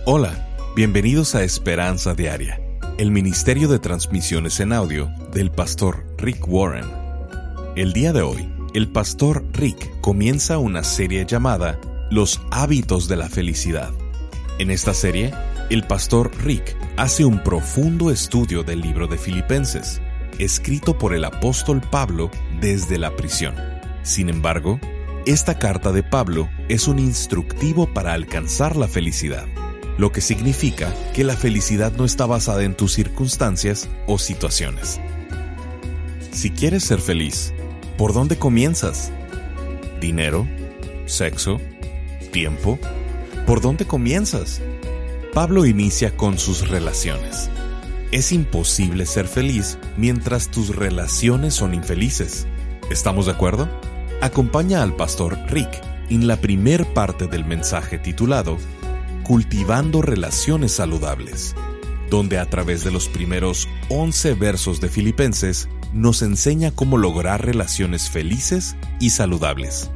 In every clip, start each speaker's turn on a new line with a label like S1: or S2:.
S1: Hola, bienvenidos a Esperanza Diaria, el ministerio de transmisiones en audio del pastor Rick Warren. El día de hoy, el pastor Rick comienza una serie llamada Los hábitos de la felicidad. En esta serie, el pastor Rick hace un profundo estudio del libro de Filipenses, escrito por el apóstol Pablo desde la prisión. Sin embargo, esta carta de Pablo es un instructivo para alcanzar la felicidad, lo que significa que la felicidad no está basada en tus circunstancias o situaciones. Si quieres ser feliz, ¿por dónde comienzas? ¿Dinero? ¿Sexo? ¿Tiempo? ¿Por dónde comienzas? Pablo inicia con sus relaciones. Es imposible ser feliz mientras tus relaciones son infelices. ¿Estamos de acuerdo? Acompaña al pastor Rick en la primer parte del mensaje titulado Cultivando relaciones saludables, donde a través de los primeros 11 versos de Filipenses nos enseña cómo lograr relaciones felices y saludables.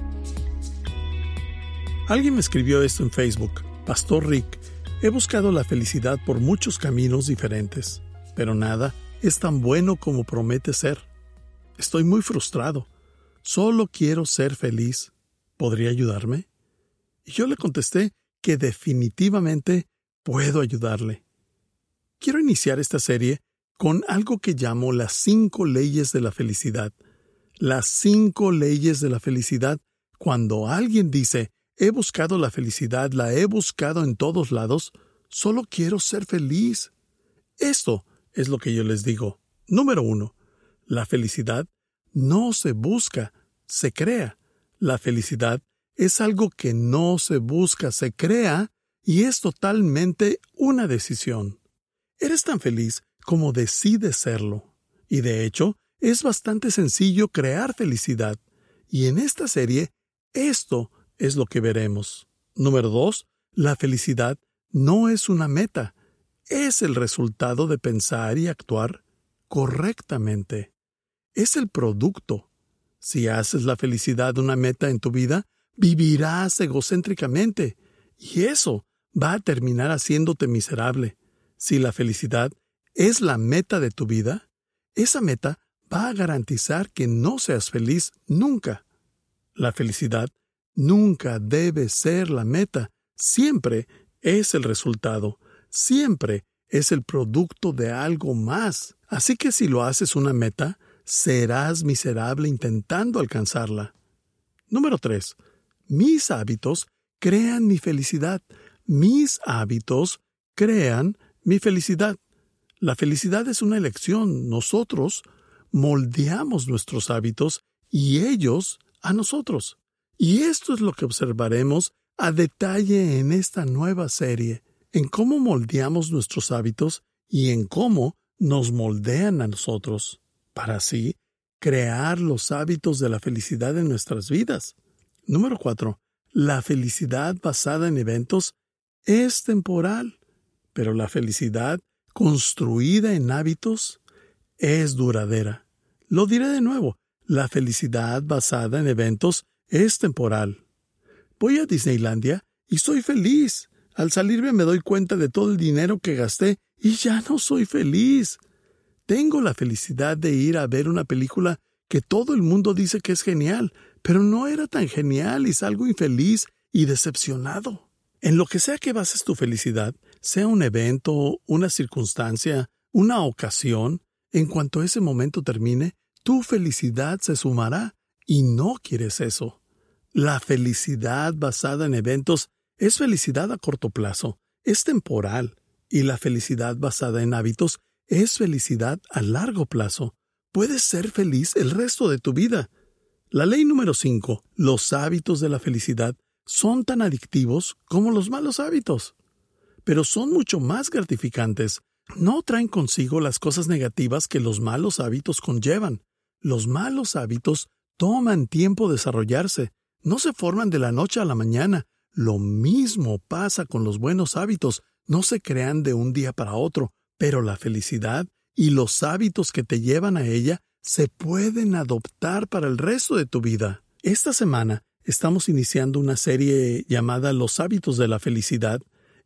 S2: Alguien me escribió esto en Facebook: Pastor Rick, he buscado la felicidad por muchos caminos diferentes, pero nada es tan bueno como promete ser. Estoy muy frustrado. Solo quiero ser feliz. ¿Podría ayudarme? Y yo le contesté que definitivamente puedo ayudarle. Quiero iniciar esta serie con algo que llamo las 5 leyes de la felicidad. Las 5 leyes de la felicidad. Cuando alguien dice, he buscado la felicidad, la he buscado en todos lados, solo quiero ser feliz. Esto es lo que yo les digo. Número 1. La felicidad no se busca, se crea. La felicidad es algo que no se busca, se crea, y es totalmente una decisión. Eres tan feliz como decides serlo. Y de hecho, es bastante sencillo crear felicidad. Y en esta serie, esto es lo que veremos. Número 2. La felicidad no es una meta. Es el resultado de pensar y actuar correctamente. Es el producto. Si haces la felicidad una meta en tu vida, vivirás egocéntricamente, y eso va a terminar haciéndote miserable. Si la felicidad es la meta de tu vida, esa meta va a garantizar que no seas feliz nunca. La felicidad nunca debe ser la meta, siempre es el resultado, siempre es el producto de algo más. Así que si lo haces una meta, serás miserable intentando alcanzarla. Número 3. Mis hábitos crean mi felicidad. Mis hábitos crean mi felicidad. La felicidad es una elección. Nosotros moldeamos nuestros hábitos y ellos a nosotros. Y esto es lo que observaremos a detalle en esta nueva serie, en cómo moldeamos nuestros hábitos y en cómo nos moldean a nosotros, para así crear los hábitos de la felicidad en nuestras vidas. Número 4. La felicidad basada en eventos es temporal, pero la felicidad construida en hábitos es duradera. Lo diré de nuevo, la felicidad basada en eventos es temporal. Voy a Disneylandia y soy feliz. Al salirme me doy cuenta de todo el dinero que gasté y ya no soy feliz. Tengo la felicidad de ir a ver una película que todo el mundo dice que es genial, pero no era tan genial y salgo infeliz y decepcionado. En lo que sea que bases tu felicidad, sea un evento, una circunstancia, una ocasión, en cuanto ese momento termine, tu felicidad se sumará y no quieres eso. La felicidad basada en eventos es felicidad a corto plazo, es temporal, y la felicidad basada en hábitos es felicidad a largo plazo. Puedes ser feliz el resto de tu vida. La ley número 5. Los hábitos de la felicidad son tan adictivos como los malos hábitos, pero son mucho más gratificantes. No traen consigo las cosas negativas que los malos hábitos conllevan. Los malos hábitos toman tiempo desarrollarse, no se forman de la noche a la mañana. Lo mismo pasa con los buenos hábitos, no se crean de un día para otro, pero la felicidad y los hábitos que te llevan a ella se pueden adoptar para el resto de tu vida. Esta semana estamos iniciando una serie llamada Los hábitos de la felicidad,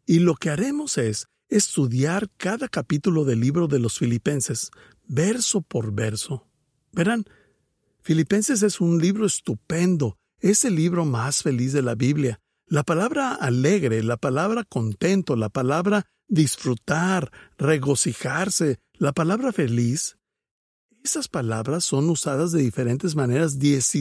S2: Y lo que haremos es estudiar cada capítulo del libro de los Filipenses, verso por verso. Verán, Filipenses es un libro estupendo, es el libro más feliz de la Biblia. La palabra alegre, la palabra contento, la palabra disfrutar, regocijarse, la palabra feliz, esas palabras son usadas de diferentes maneras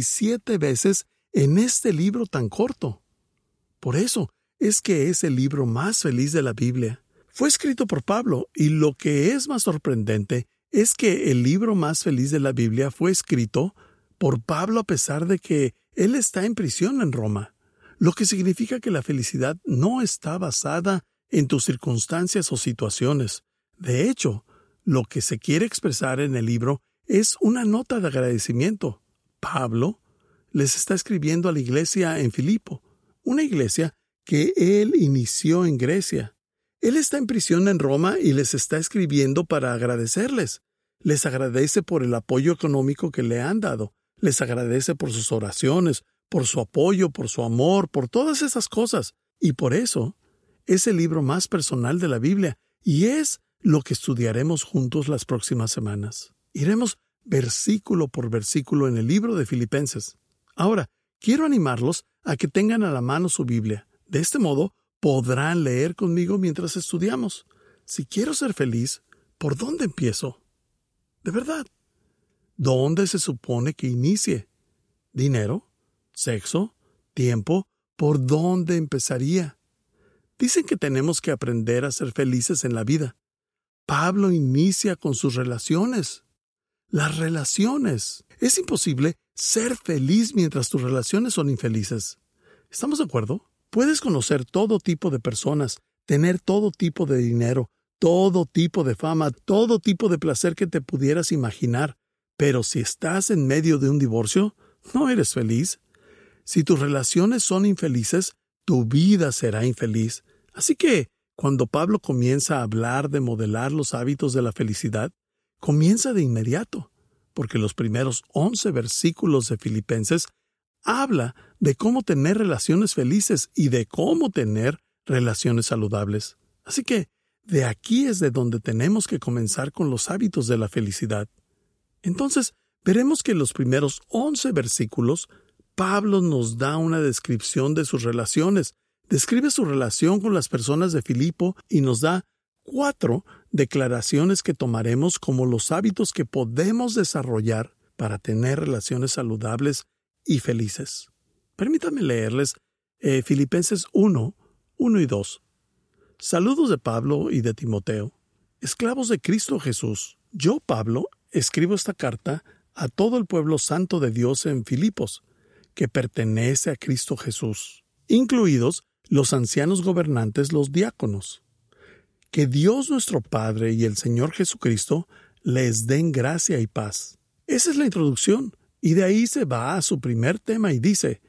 S2: 17 veces en este libro tan corto. Por eso es que es el libro más feliz de la Biblia. Fue escrito por Pablo, y lo que es más sorprendente es que el libro más feliz de la Biblia fue escrito por Pablo a pesar de que él está en prisión en Roma, lo que significa que la felicidad no está basada en tus circunstancias o situaciones. De hecho, lo que se quiere expresar en el libro es una nota de agradecimiento. Pablo les está escribiendo a la iglesia en Filipo, una iglesia que él inició en Grecia. Él está en prisión en Roma y les está escribiendo para agradecerles. Les agradece por el apoyo económico que le han dado. Les agradece por sus oraciones, por su apoyo, por su amor, por todas esas cosas. Y por eso es el libro más personal de la Biblia y es lo que estudiaremos juntos las próximas semanas. Iremos versículo por versículo en el libro de Filipenses. Ahora, quiero animarlos a que tengan a la mano su Biblia. De este modo, podrán leer conmigo mientras estudiamos. Si quiero ser feliz, ¿por dónde empiezo? De verdad, ¿dónde se supone que inicie? ¿Dinero? ¿Sexo? ¿Tiempo? ¿Por dónde empezaría? Dicen que tenemos que aprender a ser felices en la vida. Pablo inicia con sus relaciones. Las relaciones. Es imposible ser feliz mientras tus relaciones son infelices. ¿Estamos de acuerdo? Puedes conocer todo tipo de personas, tener todo tipo de dinero, todo tipo de fama, todo tipo de placer que te pudieras imaginar. Pero si estás en medio de un divorcio, no eres feliz. Si tus relaciones son infelices, tu vida será infeliz. Así que, cuando Pablo comienza a hablar de modelar los hábitos de la felicidad, comienza de inmediato, porque los primeros 11 versículos de Filipenses habla de cómo tener relaciones felices y de cómo tener relaciones saludables. Así que, de aquí es de donde tenemos que comenzar con los hábitos de la felicidad. Entonces, veremos que en los primeros 11 versículos, Pablo nos da una descripción de sus relaciones, describe su relación con las personas de Filipo y nos da 4 declaraciones que tomaremos como los hábitos que podemos desarrollar para tener relaciones saludables y felices. Permítanme leerles Filipenses 1 y 2. Saludos de Pablo y de Timoteo, esclavos de Cristo Jesús. Yo, Pablo, escribo esta carta a todo el pueblo santo de Dios en Filipos, que pertenece a Cristo Jesús, incluidos los ancianos gobernantes, los diáconos. Que Dios nuestro Padre y el Señor Jesucristo les den gracia y paz. Esa es la introducción, y de ahí se va a su primer tema y dice: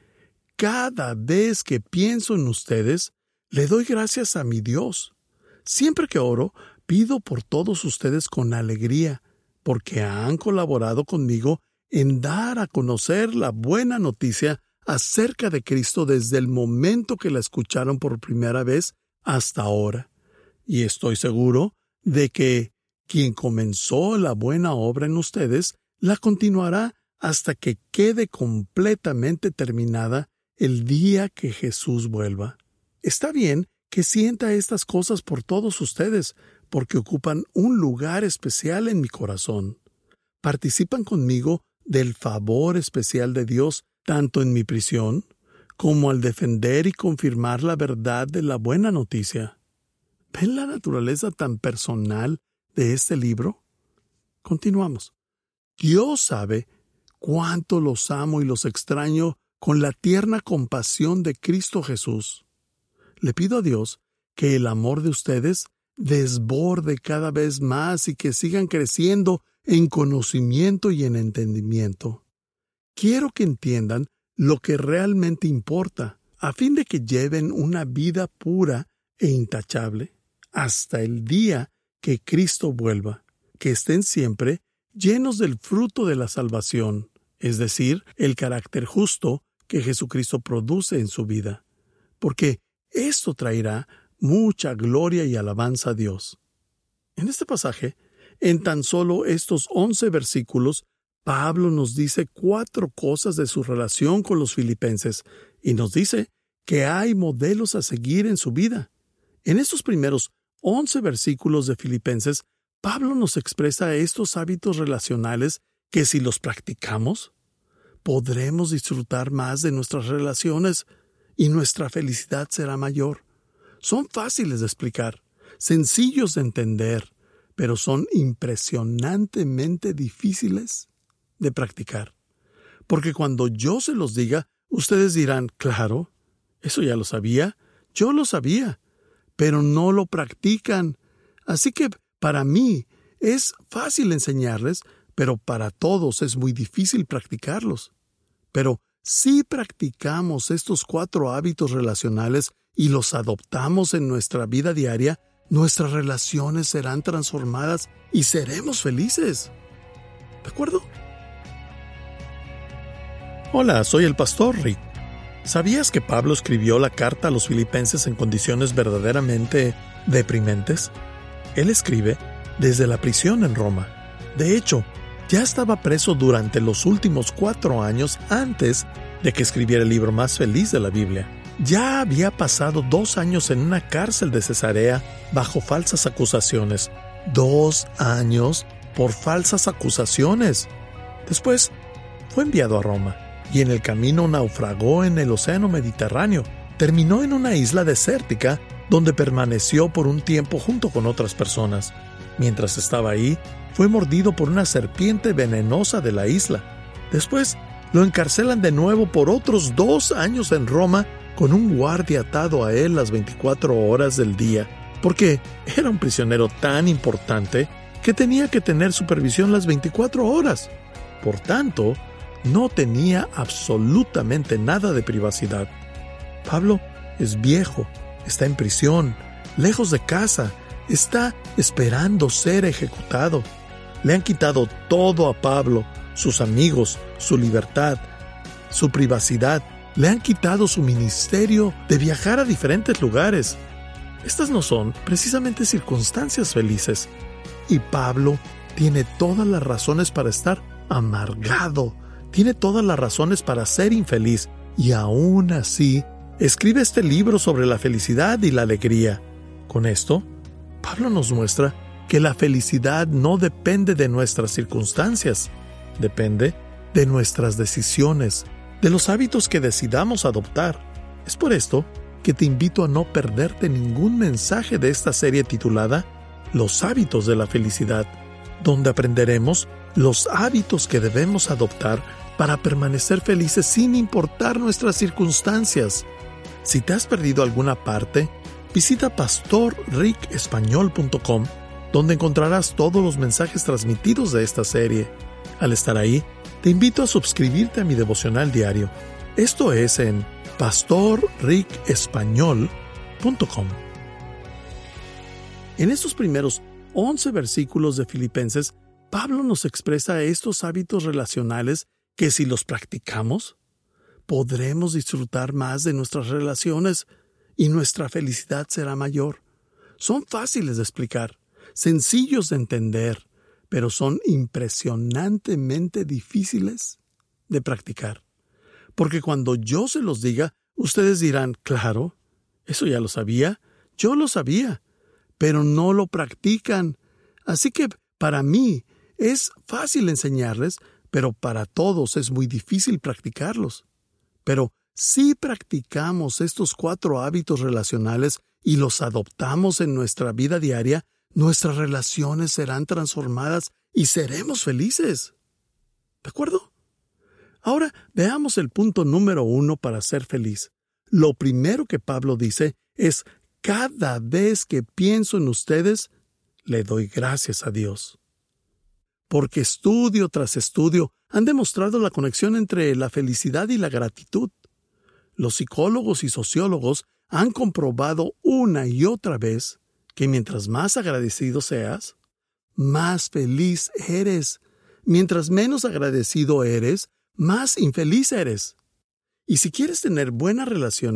S2: cada vez que pienso en ustedes, le doy gracias a mi Dios. Siempre que oro, pido por todos ustedes con alegría, porque han colaborado conmigo en dar a conocer la buena noticia acerca de Cristo desde el momento que la escucharon por primera vez hasta ahora. Y estoy seguro de que quien comenzó la buena obra en ustedes la continuará hasta que quede completamente terminada el día que Jesús vuelva. Está bien que sienta estas cosas por todos ustedes, porque ocupan un lugar especial en mi corazón. Participan conmigo del favor especial de Dios, tanto en mi prisión, como al defender y confirmar la verdad de la buena noticia. ¿Ven la naturaleza tan personal de este libro? Continuamos. Dios sabe cuánto los amo y los extraño con la tierna compasión de Cristo Jesús. Le pido a Dios que el amor de ustedes desborde cada vez más y que sigan creciendo en conocimiento y en entendimiento. Quiero que entiendan lo que realmente importa, a fin de que lleven una vida pura e intachable hasta el día que Cristo vuelva, que estén siempre llenos del fruto de la salvación, es decir, el carácter justo que Jesucristo produce en su vida, porque esto traerá mucha gloria y alabanza a Dios. En este pasaje, en tan solo estos 11 versículos, Pablo nos dice 4 cosas de su relación con los filipenses y nos dice que hay modelos a seguir en su vida. En estos primeros 11 versículos de Filipenses, Pablo nos expresa estos hábitos relacionales que si los practicamos, podremos disfrutar más de nuestras relaciones y nuestra felicidad será mayor. Son fáciles de explicar, sencillos de entender, pero son impresionantemente difíciles de practicar. Porque cuando yo se los diga, ustedes dirán, claro, eso ya lo sabía, yo lo sabía, pero no lo practican. Así que para mí es fácil enseñarles, pero para todos es muy difícil practicarlos. Pero si practicamos estos 4 hábitos relacionales y los adoptamos en nuestra vida diaria, nuestras relaciones serán transformadas y seremos felices. ¿De acuerdo? Hola, soy el pastor Rick. ¿Sabías que Pablo escribió la carta a los filipenses en condiciones verdaderamente deprimentes? Él escribe desde la prisión en Roma. De hecho, ya estaba preso durante los últimos 4 años antes de que escribiera el libro más feliz de la Biblia. Ya había pasado 2 años en una cárcel de Cesarea bajo falsas acusaciones. 2 años por falsas acusaciones. Después, fue enviado a Roma y en el camino naufragó en el Océano Mediterráneo. Terminó en una isla desértica donde permaneció por un tiempo junto con otras personas. Mientras estaba ahí, fue mordido por una serpiente venenosa de la isla. Después, lo encarcelan de nuevo por otros 2 años en Roma con un guardia atado a él las 24 horas del día, porque era un prisionero tan importante que tenía que tener supervisión las 24 horas. Por tanto, no tenía absolutamente nada de privacidad. Pablo es viejo, está en prisión, lejos de casa, está esperando ser ejecutado. Le han quitado todo a Pablo, sus amigos, su libertad, su privacidad. Le han quitado su ministerio de viajar a diferentes lugares. Estas no son precisamente circunstancias felices. Y Pablo tiene todas las razones para estar amargado. Tiene todas las razones para ser infeliz. Y aún así, escribe este libro sobre la felicidad y la alegría. Con esto, Pablo nos muestra que la felicidad no depende de nuestras circunstancias. Depende de nuestras decisiones, de los hábitos que decidamos adoptar. Es por esto que te invito a no perderte ningún mensaje de esta serie titulada Los hábitos de la felicidad, donde aprenderemos los hábitos que debemos adoptar para permanecer felices sin importar nuestras circunstancias. Si te has perdido alguna parte, visita pastorricespañol.com, donde encontrarás todos los mensajes transmitidos de esta serie. Al estar ahí, te invito a suscribirte a mi devocional diario. Esto es en pastorricespañol.com. En estos primeros 11 versículos de Filipenses, Pablo nos expresa estos hábitos relacionales que si los practicamos, podremos disfrutar más de nuestras relaciones y nuestra felicidad será mayor. Son fáciles de explicar, sencillos de entender, pero son impresionantemente difíciles de practicar. Porque cuando yo se los diga, ustedes dirán, claro, eso ya lo sabía, yo lo sabía, pero no lo practican. Así que para mí es fácil enseñarles, pero para todos es muy difícil practicarlos. Pero si practicamos estos 4 hábitos relacionales y los adoptamos en nuestra vida diaria, nuestras relaciones serán transformadas y seremos felices. ¿De acuerdo? Ahora veamos el punto número 1 para ser feliz. Lo primero que Pablo dice es: cada vez que pienso en ustedes, le doy gracias a Dios. Porque estudio tras estudio han demostrado la conexión entre la felicidad y la gratitud. Los psicólogos y sociólogos han comprobado una y otra vez que mientras más agradecido seas, más feliz eres. Mientras menos agradecido eres, más infeliz eres. Y si quieres tener buenas relaciones,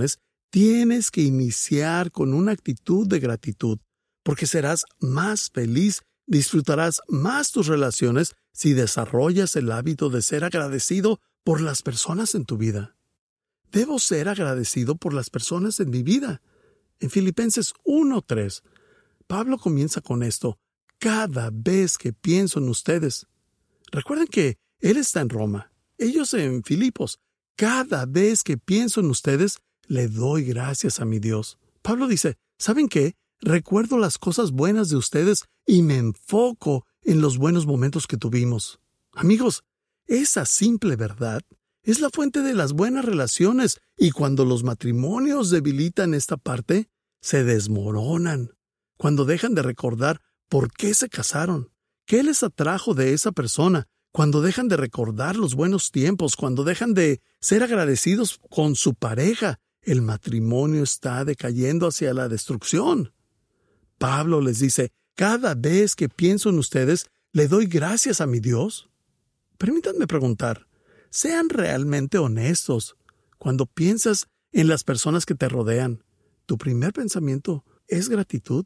S2: Tienes que iniciar con una actitud de gratitud, porque serás más feliz, disfrutarás más tus relaciones si desarrollas el hábito de ser agradecido por las personas en tu vida. Debo ser agradecido por las personas en mi vida. En Filipenses 1:3, Pablo comienza con esto: cada vez que pienso en ustedes. Recuerden que él está en Roma, ellos en Filipos. Cada vez que pienso en ustedes, le doy gracias a mi Dios. Pablo dice, ¿saben qué? Recuerdo las cosas buenas de ustedes y me enfoco en los buenos momentos que tuvimos. Amigos, esa simple verdad es la fuente de las buenas relaciones, y cuando los matrimonios debilitan esta parte, se desmoronan. Cuando dejan de recordar por qué se casaron, qué les atrajo de esa persona, cuando dejan de recordar los buenos tiempos, cuando dejan de ser agradecidos con su pareja, el matrimonio está decayendo hacia la destrucción. Pablo les dice, cada vez que pienso en ustedes, le doy gracias a mi Dios. Permítanme preguntar, sean realmente honestos. Cuando piensas en las personas que te rodean, ¿tu primer pensamiento es gratitud?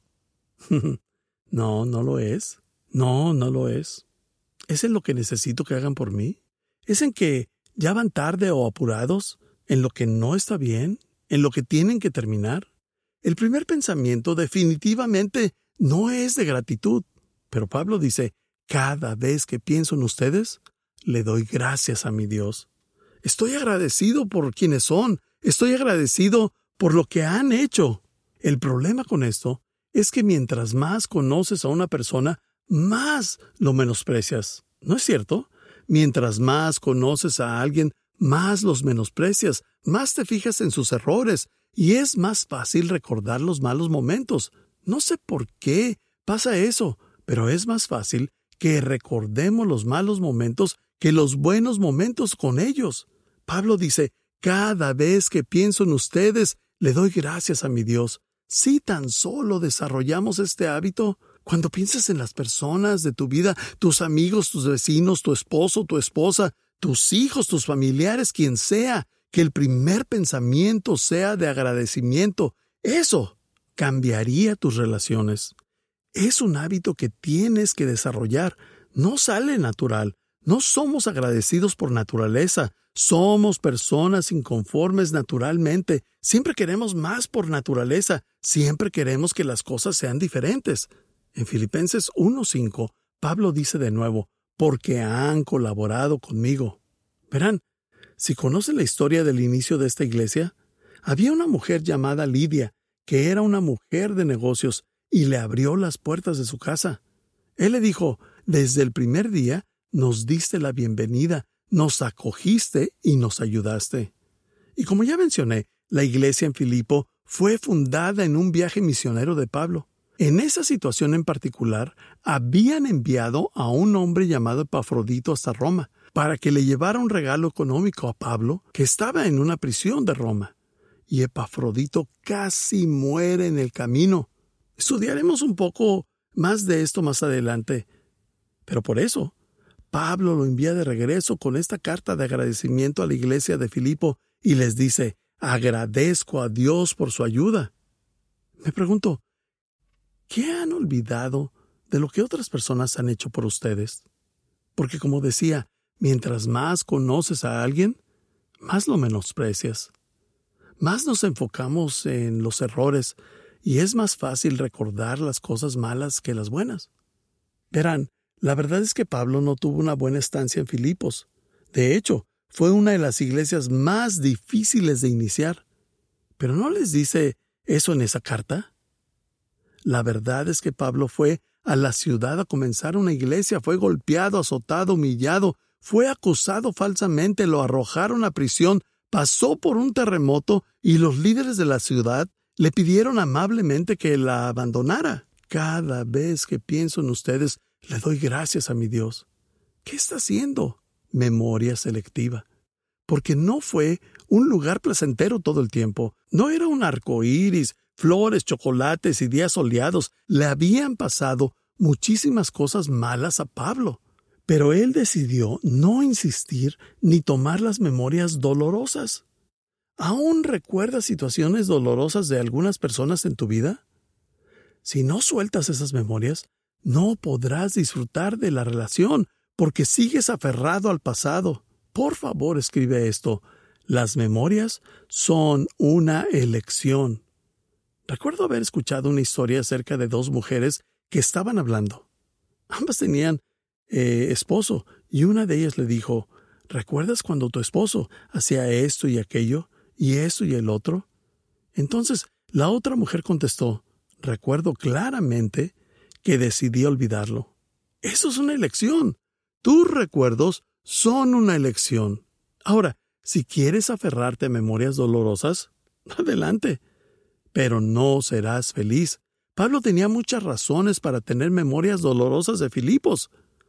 S2: No, no lo es. No, no lo es. ¿Es en lo que necesito que hagan por mí? ¿Es en que ya van tarde o apurados? ¿En lo que no está bien? ¿En lo que tienen que terminar? El primer pensamiento definitivamente no es de gratitud. Pero Pablo dice, cada vez que pienso en ustedes, le doy gracias a mi Dios. Estoy agradecido por quienes son. Estoy agradecido por lo que han hecho. El problema con esto es que mientras más conoces a una persona, más lo menosprecias. ¿No es cierto? Mientras más conoces a alguien, más los menosprecias, más te fijas en sus errores, y es más fácil recordar los malos momentos. No sé por qué pasa eso, pero es más fácil que recordemos los malos momentos que los buenos momentos con ellos. Pablo dice, cada vez que pienso en ustedes, le doy gracias a mi Dios. Si tan solo desarrollamos este hábito, cuando piensas en las personas de tu vida, tus amigos, tus vecinos, tu esposo, tu esposa, tus hijos, tus familiares, quien sea, que el primer pensamiento sea de agradecimiento, eso cambiaría tus relaciones. Es un hábito que tienes que desarrollar. No sale natural. No somos agradecidos por naturaleza. Somos personas inconformes naturalmente. Siempre queremos más por naturaleza. Siempre queremos que las cosas sean diferentes. En Filipenses 1:5, Pablo dice de nuevo, porque han colaborado conmigo. Verán, si conocen la historia del inicio de esta iglesia, había una mujer llamada Lidia, que era una mujer de negocios, y le abrió las puertas de su casa. Él le dijo, desde el primer día nos diste la bienvenida, nos acogiste y nos ayudaste. Y como ya mencioné, la iglesia en Filipo fue fundada en un viaje misionero de Pablo. En esa situación en particular, habían enviado a un hombre llamado Epafrodito hasta Roma para que le llevara un regalo económico a Pablo, que estaba en una prisión de Roma. Y Epafrodito casi muere en el camino. Estudiaremos un poco más de esto más adelante. Pero por eso, Pablo lo envía de regreso con esta carta de agradecimiento a la iglesia de Filipo y les dice, agradezco a Dios por su ayuda. Me pregunto, ¿qué han olvidado de lo que otras personas han hecho por ustedes? Porque como decía, mientras más conoces a alguien, más lo menosprecias. Más nos enfocamos en los errores y es más fácil recordar las cosas malas que las buenas. Verán, la verdad es que Pablo no tuvo una buena estancia en Filipos. De hecho, fue una de las iglesias más difíciles de iniciar. ¿Pero no les dice eso en esa carta? La verdad es que Pablo fue a la ciudad a comenzar una iglesia, fue golpeado, azotado, humillado, fue acusado falsamente, lo arrojaron a prisión, pasó por un terremoto y los líderes de la ciudad le pidieron amablemente que la abandonara. Cada vez que pienso en ustedes, le doy gracias a mi Dios. ¿Qué está haciendo? Memoria selectiva. Porque no fue un lugar placentero todo el tiempo. No era un arco iris, flores, chocolates y días soleados. Le habían pasado muchísimas cosas malas a Pablo. Pero él decidió no insistir ni tomar las memorias dolorosas. ¿Aún recuerdas situaciones dolorosas de algunas personas en tu vida? Si no sueltas esas memorias, no podrás disfrutar de la relación porque sigues aferrado al pasado. Por favor, escribe esto. Las memorias son una elección. Recuerdo haber escuchado una historia acerca de dos mujeres que estaban hablando. Ambas tenían esposo y una de ellas le dijo, ¿recuerdas cuando tu esposo hacía esto y aquello y esto y el otro? Entonces la otra mujer contestó, recuerdo claramente que decidí olvidarlo. Eso es una elección. Tus recuerdos son una elección. Ahora, si quieres aferrarte a memorias dolorosas, adelante. Pero no serás feliz. Pablo tenía muchas razones para tener memorias dolorosas de Filipos.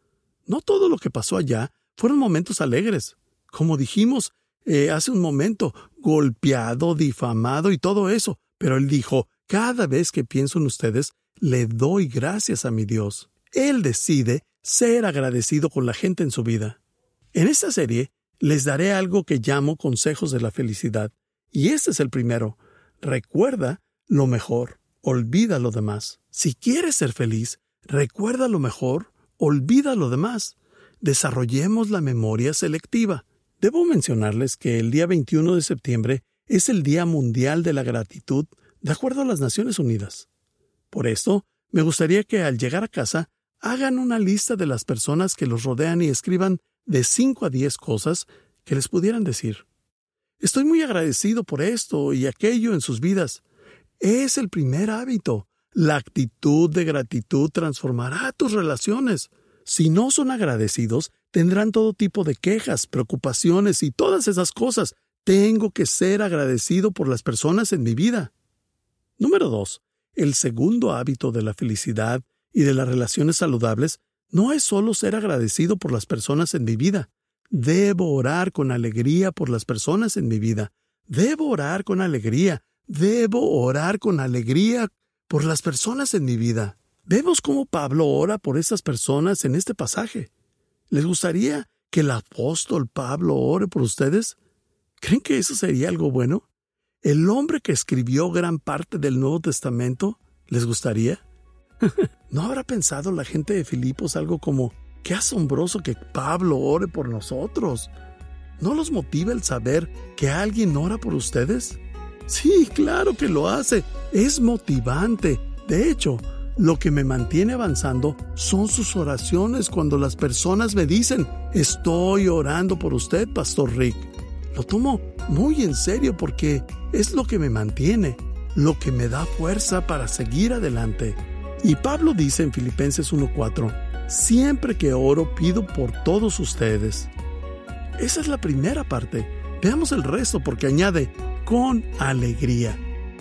S2: No todo lo que pasó allá fueron momentos alegres. Como dijimos hace un momento, golpeado, difamado y todo eso. Pero él dijo, cada vez que pienso en ustedes, le doy gracias a mi Dios. Él decide ser agradecido con la gente en su vida. En esta serie les daré algo que llamo consejos de la felicidad. Y este es el primero. Recuerda lo mejor, olvida lo demás. Si quieres ser feliz, recuerda lo mejor, olvida lo demás. Desarrollemos la memoria selectiva. Debo mencionarles que el día 21 de septiembre es el Día Mundial de la Gratitud, de acuerdo a las Naciones Unidas. Por esto, me gustaría que al llegar a casa, hagan una lista de las personas que los rodean y escriban de 5 a 10 cosas que les pudieran decir. Estoy muy agradecido por esto y aquello en sus vidas. Es el primer hábito. La actitud de gratitud transformará tus relaciones. Si no son agradecidos, tendrán todo tipo de quejas, preocupaciones y todas esas cosas. Tengo que ser agradecido por las personas en mi vida. Número 2. El segundo hábito de la felicidad y de las relaciones saludables no es solo ser agradecido por las personas en mi vida. Debo orar con alegría por las personas en mi vida. Debo orar con alegría. Debo orar con alegría por las personas en mi vida. Vemos cómo Pablo ora por esas personas en este pasaje. ¿Les gustaría que el apóstol Pablo ore por ustedes? ¿Creen que eso sería algo bueno? ¿El hombre que escribió gran parte del Nuevo Testamento, les gustaría? ¿No habrá pensado la gente de Filipos algo como, qué asombroso que Pablo ore por nosotros? ¿No los motiva el saber que alguien ora por ustedes? Sí, claro que lo hace. Es motivante. De hecho, lo que me mantiene avanzando son sus oraciones cuando las personas me dicen, estoy orando por usted, Pastor Rick. Lo tomo muy en serio porque es lo que me mantiene, lo que me da fuerza para seguir adelante. Y Pablo dice en Filipenses 1:4, siempre que oro pido por todos ustedes. Esa es la primera parte. Veamos el resto porque añade, con alegría.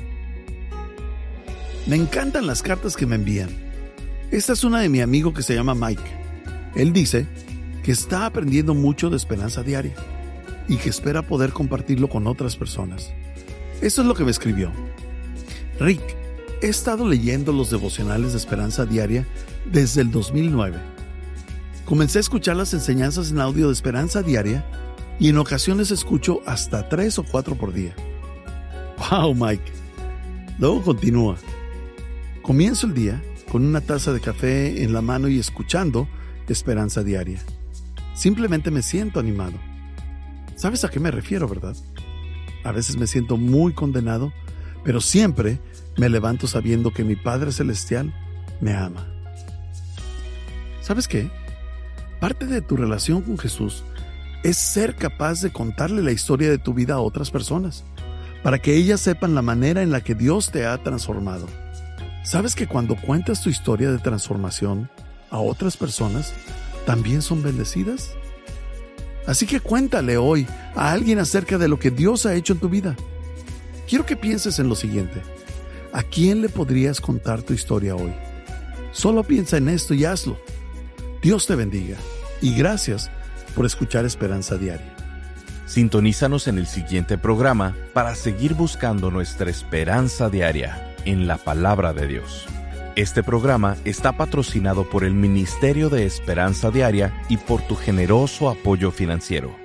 S2: Me encantan las cartas que me envían. Esta es una de mi amigo que se llama Mike. Él dice que está aprendiendo mucho de Esperanza Diaria y que espera poder compartirlo con otras personas. Esto es lo que me escribió. Rick, he estado leyendo los devocionales de Esperanza Diaria desde el 2009. Comencé a escuchar las enseñanzas en audio de Esperanza Diaria y en ocasiones escucho hasta 3 o 4 por día. ¡Wow, Mike! Luego continúa. Comienzo el día con una taza de café en la mano y escuchando Esperanza Diaria. Simplemente me siento animado. ¿Sabes a qué me refiero, verdad? A veces me siento muy condenado, pero siempre me levanto sabiendo que mi Padre Celestial me ama. ¿Sabes qué? Parte de tu relación con Jesús es ser capaz de contarle la historia de tu vida a otras personas, para que ellas sepan la manera en la que Dios te ha transformado. ¿Sabes que cuando cuentas tu historia de transformación a otras personas, también son bendecidas? Así que cuéntale hoy a alguien acerca de lo que Dios ha hecho en tu vida. Quiero que pienses en lo siguiente. ¿A quién le podrías contar tu historia hoy? Solo piensa en esto y hazlo. Dios te bendiga y gracias por escuchar Esperanza Diaria.
S1: Sintonízanos en el siguiente programa para seguir buscando nuestra esperanza diaria en la Palabra de Dios. Este programa está patrocinado por el Ministerio de Esperanza Diaria y por tu generoso apoyo financiero.